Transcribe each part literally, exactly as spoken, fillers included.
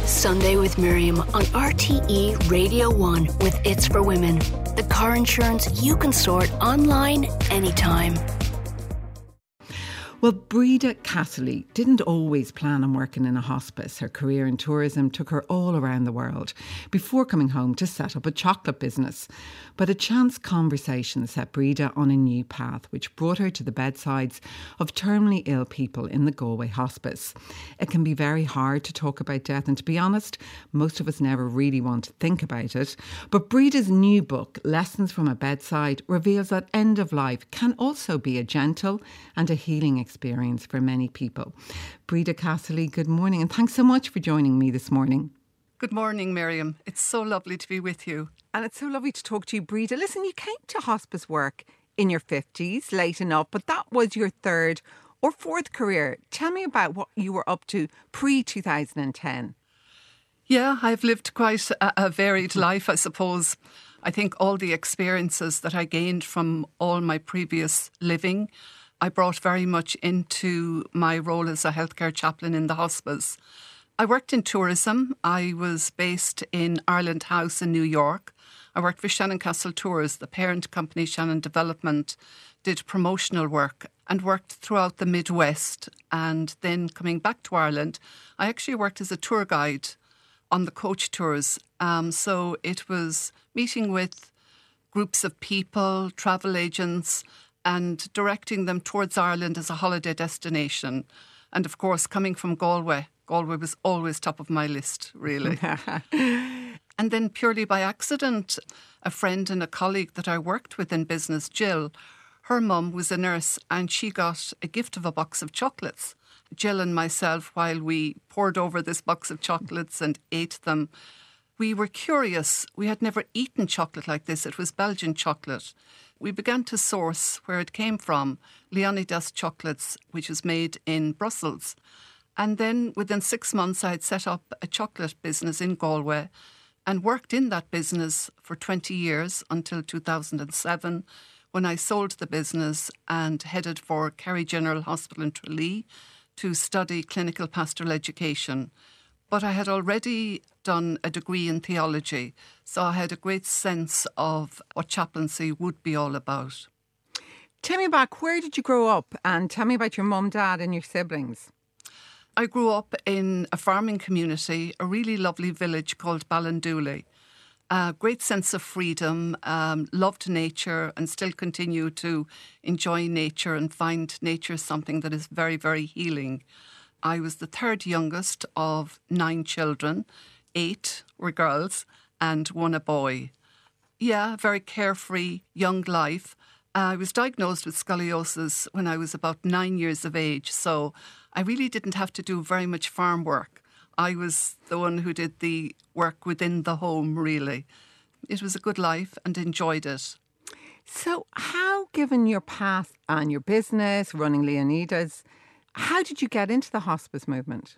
Sunday with Miriam on R T E Radio one with It's for Women. The car insurance you can sort online anytime. Well, Breda Casserly didn't always plan on working in a hospice. Her career in tourism took her all around the world before coming home to set up a chocolate business. But a chance conversation set Breda on a new path, which brought her to the bedsides of terminally ill people in the Galway hospice. It can be very hard to talk about death, and to be honest, most of us never really want to think about it. But Breda's new book, Lessons from a Bedside, reveals that end of life can also be a gentle and a healing experience for many people. Breda Casserly, good morning, and thanks so much for joining me this morning. Good morning, Miriam. It's so lovely to be with you. And it's so lovely to talk to you, Breda. Listen, you came to hospice work in your fifties, late enough, but that was your third or fourth career. Tell me about what you were up to pre twenty ten. Yeah, I've lived quite a, a varied life, I suppose. I think all the experiences that I gained from all my previous living, I brought very much into my role as a healthcare chaplain in the hospice. I worked in tourism. I was based in Ireland House in New York. I worked for Shannon Castle Tours, the parent company Shannon Development, did promotional work and worked throughout the Midwest. And then coming back to Ireland, I actually worked as a tour guide on the coach tours. Um, so it was meeting with groups of people, travel agents, and directing them towards Ireland as a holiday destination. And of course, coming from Galway, Galway was always top of my list, really. And then purely by accident, a friend and a colleague that I worked with in business, Jill, her mum was a nurse and she got a gift of a box of chocolates. Jill and myself, while we poured over this box of chocolates and ate them, we were curious. We had never eaten chocolate like this. It was Belgian chocolate. We began to source where it came from, Leonidas Chocolates, which is made in Brussels. And then within six months, I had set up a chocolate business in Galway and worked in that business for twenty years until two thousand seven, when I sold the business and headed for Kerry General Hospital in Tralee to study clinical pastoral education. But I had already done a degree in theology, so I had a great sense of what chaplaincy would be all about. Tell me back, where did you grow up? And tell me about your mum, dad and your siblings. I grew up in a farming community, a really lovely village called Ballindooley. A great sense of freedom, um, loved nature and still continue to enjoy nature and find nature something that is very, very healing. I was the third youngest of nine children. Eight were girls and one a boy. Yeah, very carefree, young life. I was diagnosed with scoliosis when I was about nine years of age, so I really didn't have to do very much farm work. I was the one who did the work within the home, really. It was a good life and enjoyed it. So how, given your path and your business, running Leonidas, how did you get into the hospice movement?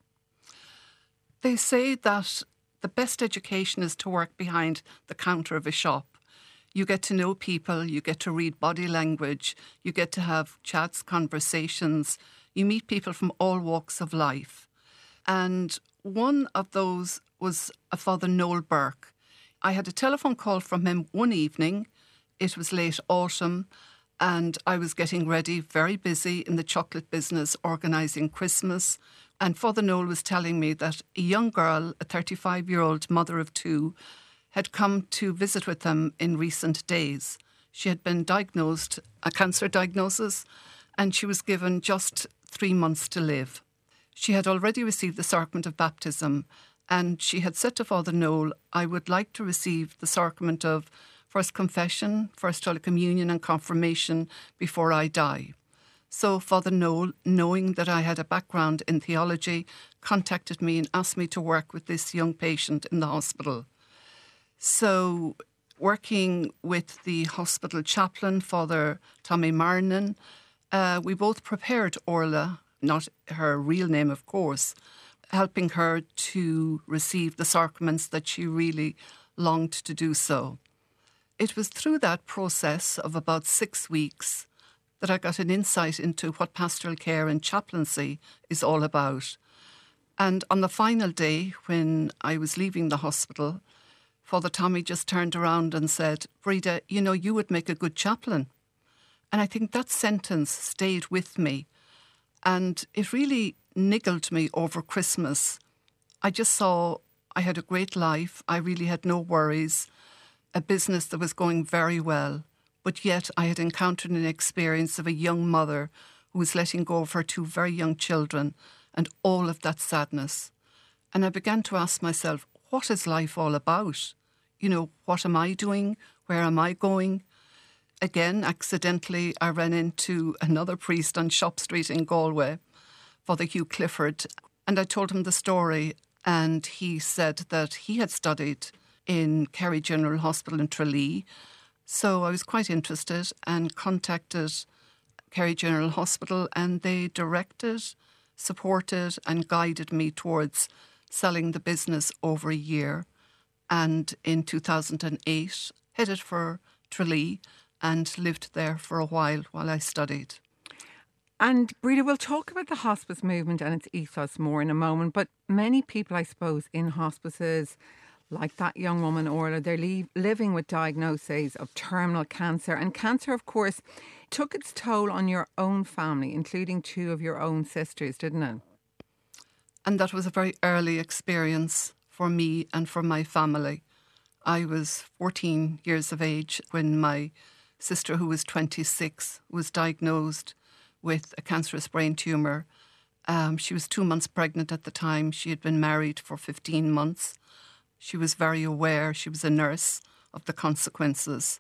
They say that the best education is to work behind the counter of a shop. You get to know people, you get to read body language, you get to have chats, conversations, you meet people from all walks of life. And one of those was a Father Noel Burke. I had a telephone call from him one evening. It was late autumn and I was getting ready, very busy in the chocolate business, organising Christmas. And Father Noel was telling me that a young girl, a thirty-five-year-old mother of two, had come to visit with them in recent days. She had been diagnosed, a cancer diagnosis, and she was given just three months to live. She had already received the sacrament of baptism, and she had said to Father Noel, I would like to receive the sacrament of First Confession, First Holy Communion and Confirmation before I die. So Father Noel, knowing that I had a background in theology, contacted me and asked me to work with this young patient in the hospital. So working with the hospital chaplain, Father Tommy Marnan, uh, we both prepared Orla, not her real name, of course, helping her to receive the sacraments that she really longed to do so. It was through that process of about six weeks that I got an insight into what pastoral care and chaplaincy is all about. And on the final day, when I was leaving the hospital, Father Tommy just turned around and said, Breda, you know, you would make a good chaplain. And I think that sentence stayed with me. And it really niggled me over Christmas. I just saw I had a great life. I really had no worries. A business that was going very well. But yet I had encountered an experience of a young mother who was letting go of her two very young children and all of that sadness. And I began to ask myself, what is life all about? You know, what am I doing? Where am I going? Again, accidentally, I ran into another priest on Shop Street in Galway, Father Hugh Clifford, and I told him the story, and he said that he had studied in Kerry General Hospital in Tralee. So I was quite interested and contacted Kerry General Hospital, and they directed, supported and guided me towards selling the business over a year. And in two thousand eight, headed for Tralee and lived there for a while while I studied. And Breda, we'll talk about the hospice movement and its ethos more in a moment, but many people, I suppose, in hospices, like that young woman, Orla, they're leave, living with diagnoses of terminal cancer. And cancer, of course, took its toll on your own family, including two of your own sisters, didn't it? And that was a very early experience for me and for my family. I was fourteen years of age when my sister, who was twenty-six, was diagnosed with a cancerous brain tumour. Um, she was two months pregnant at the time. She had been married for fifteen months. She was very aware, she was a nurse, of the consequences.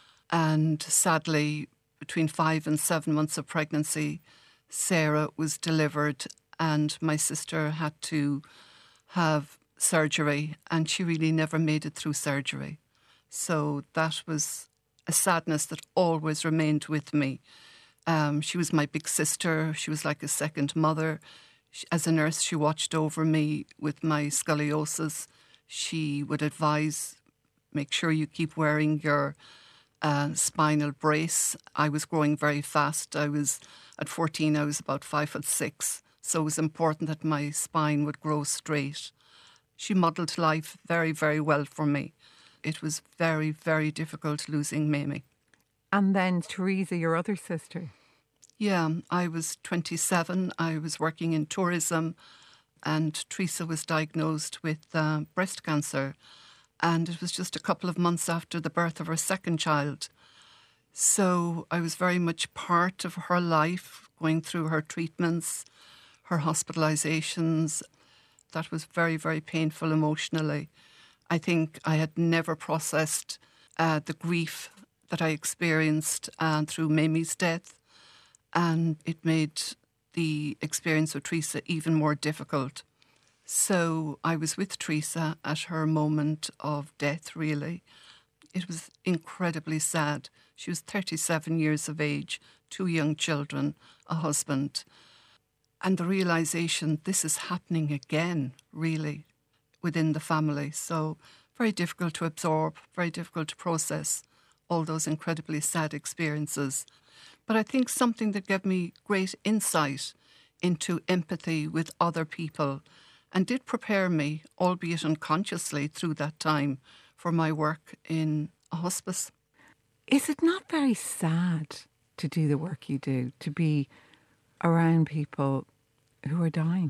And sadly, between five and seven months of pregnancy, Sarah was delivered and my sister had to have surgery, and she really never made it through surgery. So that was a sadness that always remained with me. Um, she was my big sister. She was like a second mother. She, as a nurse, she watched over me with my scoliosis. She would advise, make sure you keep wearing your uh, spinal brace. I was growing very fast. I was, at fourteen, I was about five foot six. So it was important that my spine would grow straight. She modelled life very, very well for me. It was very, very difficult losing Mamie. And then Teresa, your other sister. Yeah, I was twenty-seven. I was working in tourism, and Teresa was diagnosed with uh, breast cancer. And it was just a couple of months after the birth of her second child. So I was very much part of her life, going through her treatments, her hospitalisations. That was very, very painful emotionally. I think I had never processed uh, the grief that I experienced uh, through Mamie's death, and it made the experience with Teresa even more difficult. So I was with Teresa at her moment of death, really. It was incredibly sad. She was thirty-seven years of age, two young children, a husband. And the realisation this is happening again, really, within the family. So very difficult to absorb, very difficult to process all those incredibly sad experiences. But I think something that gave me great insight into empathy with other people and did prepare me, albeit unconsciously, through that time for my work in a hospice. Is it not very sad to do the work you do, to be around people who are dying?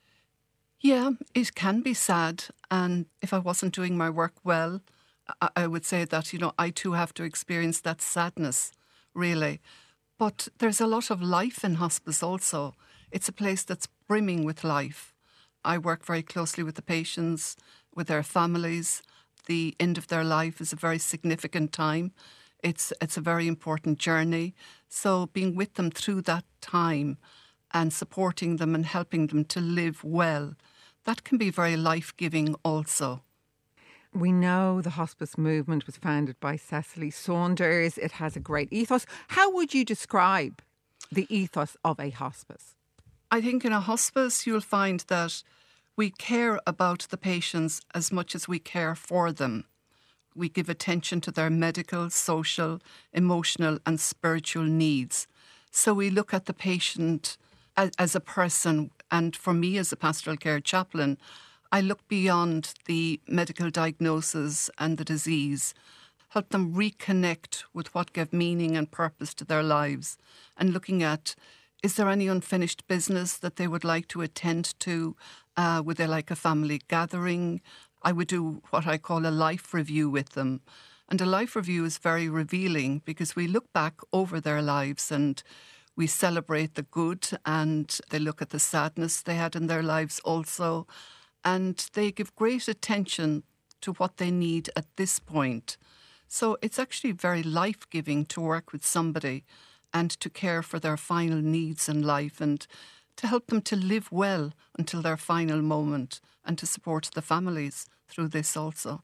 Yeah, it can be sad. And if I wasn't doing my work well, I, I would say that, you know, I too have to experience that sadness, really. But there's a lot of life in hospice also. It's a place that's brimming with life. I work very closely with the patients, with their families. The end of their life is a very significant time. It's it's a very important journey. So being with them through that time and supporting them and helping them to live well, that can be very life-giving also. We know the hospice movement was founded by Cecily Saunders. It has a great ethos. How would you describe the ethos of a hospice? I think in a hospice you'll find that we care about the patients as much as we care for them. We give attention to their medical, social, emotional and spiritual needs. So we look at the patient as, as a person And for me as a pastoral care chaplain, I look beyond the medical diagnosis and the disease, help them reconnect with what gave meaning and purpose to their lives, and looking at, is there any unfinished business that they would like to attend to? Uh, would they like a family gathering? I would do what I call a life review with them. And a life review is very revealing because we look back over their lives and we celebrate the good, and they look at the sadness they had in their lives also. And they give great attention to what they need at this point. So it's actually very life-giving to work with somebody and to care for their final needs in life and to help them to live well until their final moment and to support the families through this also.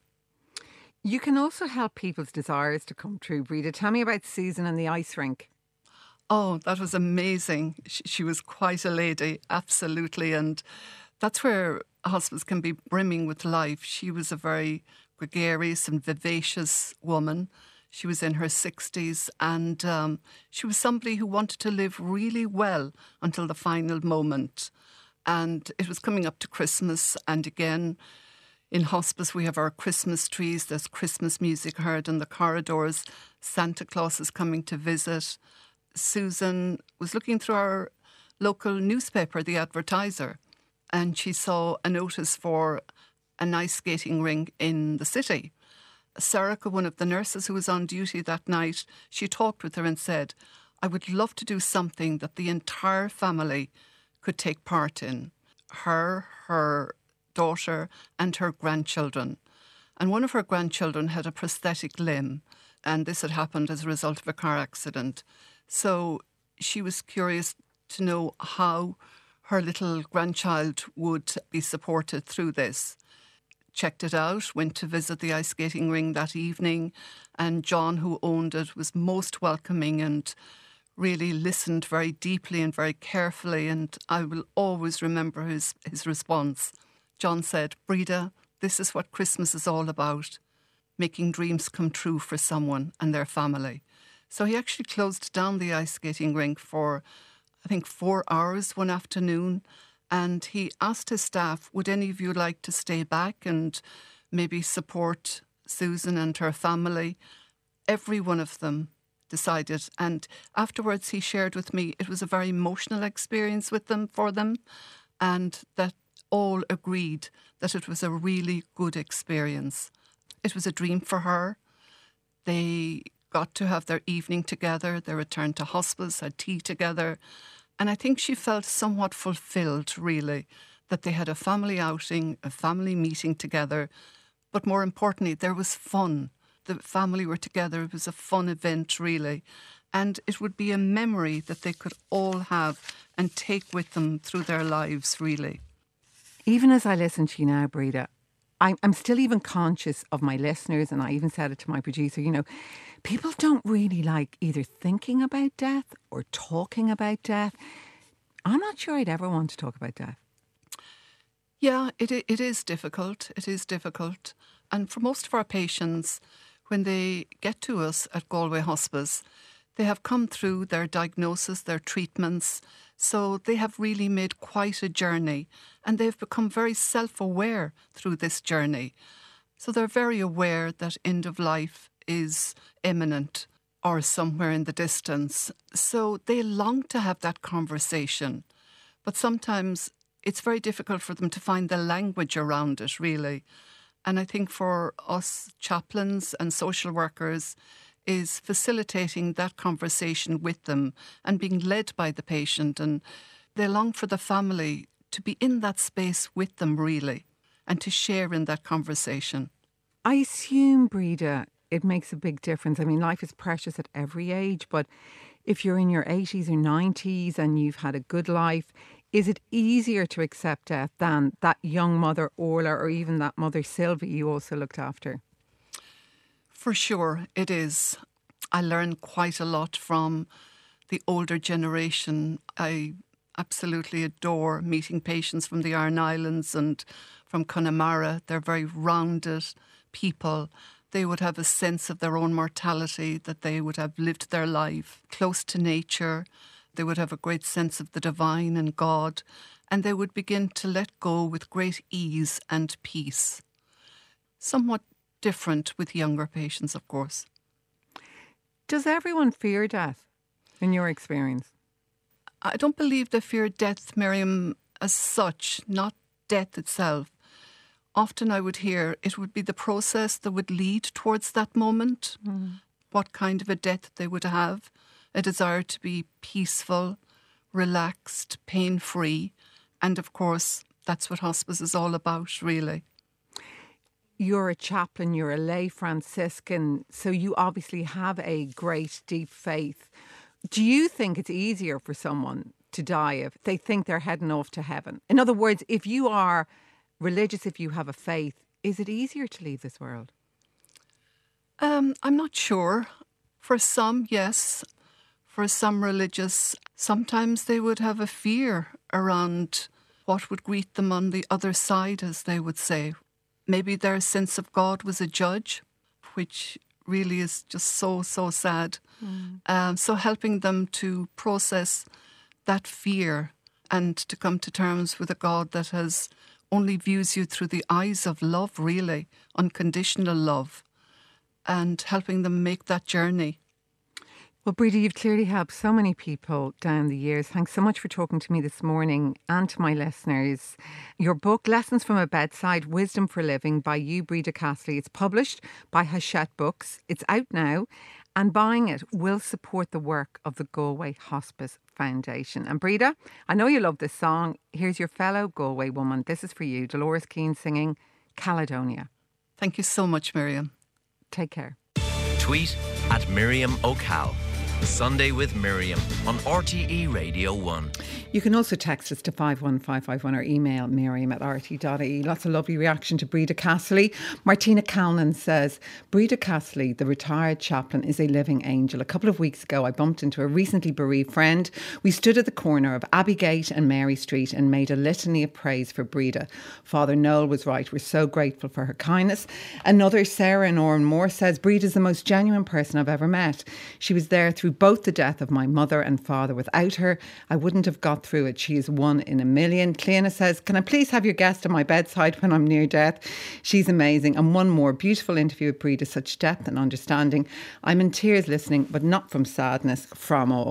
You can also help people's desires to come true, Breda. Tell me about Susan and the ice rink. Oh, that was amazing. She, she was quite a lady, absolutely. And that's where hospice can be brimming with life. She was a very gregarious and vivacious woman. She was in her sixties, and um, she was somebody who wanted to live really well until the final moment. And it was coming up to Christmas, and again, in hospice we have our Christmas trees. There's Christmas music heard in the corridors. Santa Claus is coming to visit. Susan was looking through our local newspaper, The Advertiser, and she saw a notice for an ice skating rink in the city. Sarika, one of the nurses who was on duty that night, she talked with her and said, I would love to do something that the entire family could take part in. Her, her daughter and her grandchildren. And one of her grandchildren had a prosthetic limb, and this had happened as a result of a car accident. So she was curious to know how her little grandchild would be supported through this. Checked it out, went to visit the ice skating ring that evening, and John, who owned it, was most welcoming and really listened very deeply and very carefully, and I will always remember his, his response. John said, Breda, this is what Christmas is all about, making dreams come true for someone and their family. So he actually closed down the ice skating rink for, I think, four hours one afternoon, and he asked his staff, would any of you like to stay back and maybe support Susan and her family? Every one of them decided, and afterwards he shared with me it was a very emotional experience with them, for them, and that all agreed that it was a really good experience. It was a dream for her. They got to have their evening together. They returned to hospice, had tea together. And I think she felt somewhat fulfilled, really, that they had a family outing, a family meeting together. But more importantly, there was fun. The family were together. It was a fun event, really. And it would be a memory that they could all have and take with them through their lives, really. Even as I listen to you now, Breda, I'm, I'm still even conscious of my listeners, and I even said it to my producer, you know, people don't really like either thinking about death or talking about death. I'm not sure I'd ever want to talk about death. Yeah, it it is difficult. It is difficult. And for most of our patients, when they get to us at Galway Hospice, they have come through their diagnosis, their treatments. So they have really made quite a journey, and they've become very self-aware through this journey. So they're very aware that end of life is imminent or somewhere in the distance. So they long to have that conversation. But sometimes it's very difficult for them to find the language around it, really. And I think for us chaplains and social workers is facilitating that conversation with them and being led by the patient. And they long for the family to be in that space with them, really, and to share in that conversation. I assume, Breda, it makes a big difference. I mean, life is precious at every age, but if you're in your eighties or nineties and you've had a good life, is it easier to accept death than that young mother Orla or even that mother Sylvie you also looked after? For sure, it is. I learned quite a lot from the older generation. I absolutely adore meeting patients from the Aran Islands and from Connemara. They're very rounded people. They would have a sense of their own mortality, that they would have lived their life close to nature. They would have a great sense of the divine and God. and they would begin to let go with great ease and peace. Somewhat different with younger patients, of course. Does everyone fear death, in your experience? I don't believe they fear death, Miriam, as such, not death itself. Often I would hear it would be the process that would lead towards that moment, mm. what kind of a death they would have, a desire to be peaceful, relaxed, pain-free. And of course, that's what hospice is all about, really. You're a chaplain, you're a lay Franciscan, so you obviously have a great, deep faith. Do you think it's easier for someone to die if they think they're heading off to heaven? In other words, if you are religious, if you have a faith, is it easier to leave this world? Um, I'm not sure. For some, yes. For some religious, sometimes they would have a fear around what would greet them on the other side, as they would say. Maybe their sense of God was a judge, which really is just so, so sad. Mm. Um, so helping them to process that fear and to come to terms with a God that has only views you through the eyes of love, really, unconditional love, and helping them make that journey. Well, Breda, you've clearly helped so many people down the years. Thanks so much for talking to me this morning and to my listeners. Your book, Lessons from a Bedside, Wisdom for Living by you, Breda Castley. It's published by Hachette Books. It's out now, and buying it will support the work of the Galway Hospice Foundation. And Breda, I know you love this song. Here's your fellow Galway woman. This is for you, Dolores Keane singing Caledonia. Thank you so much, Miriam. Take care. Tweet at Miriam O'Cal. Sunday with Miriam on R T E Radio one. You can also text us to five one five five one or email miriam at r t dot i e. Lots of lovely reaction to Breda Castley. Martina Calnan says, Breda Castley, the retired chaplain, is a living angel. A couple of weeks ago, I bumped into a recently bereaved friend. We stood at the corner of Abbygate and Mary Street and made a litany of praise for Breda. Father Noel was right. We're so grateful for her kindness. Another, Sarah and Oran Moore, says, Breda's the most genuine person I've ever met. She was there through both the death of my mother and father. Without her, I wouldn't have got through it. She is one in a million. Cleana says, can I please have your guest on my bedside when I'm near death? She's amazing. And one more beautiful interview with Breda, such depth and understanding. I'm in tears listening, but not from sadness, from awe.